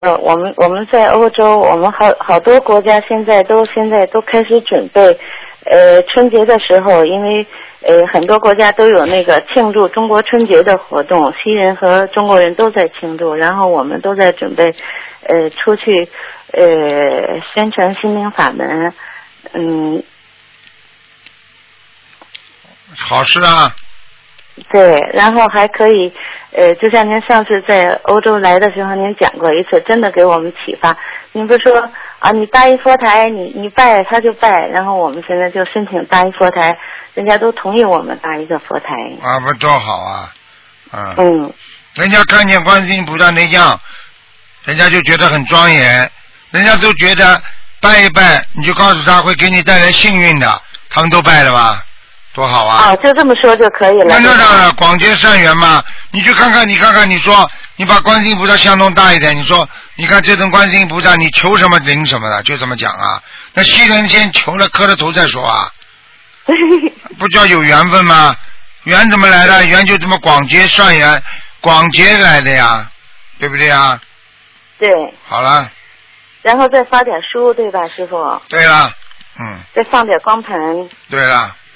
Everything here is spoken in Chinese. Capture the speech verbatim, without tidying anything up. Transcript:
呃，我们我们在欧洲，我们好好多国家现在都现在都开始准备，呃，春节的时候，因为呃很多国家都有那个庆祝中国春节的活动，西人和中国人都在庆祝，然后我们都在准备，呃，出去呃宣传心灵法门，嗯， 好事啊。 对，然后还可以，呃，就像您上次在欧洲来的时候，您讲过一次，真的给我们启发。您不是说啊，你搭一佛台，你你拜他就拜，然后我们现在就申请搭一佛台，人家都同意我们搭一个佛台。 啊，不多好啊，嗯。 嗯。 人家看见观世音菩萨那样，人家就觉得很庄严，人家都觉得拜一拜，你就告诉他会给你带来幸运的，他们都拜了吧。多好啊！ 啊，就这么说就可以了。 那当然了，广结善缘嘛。你去看看，你看看，你说你把观世音菩萨像弄大一点，你说你看这尊观世音菩萨，你求什么灵什么的，就这么讲啊。那西人先求了磕了头再说啊，不叫有缘分吗？缘怎么来的？缘就这么广结善缘，广结来的呀，对不对呀？ 对。 好了。 然后再发点书，对吧，师傅？ 对了，嗯。 再放点光盘。 对了。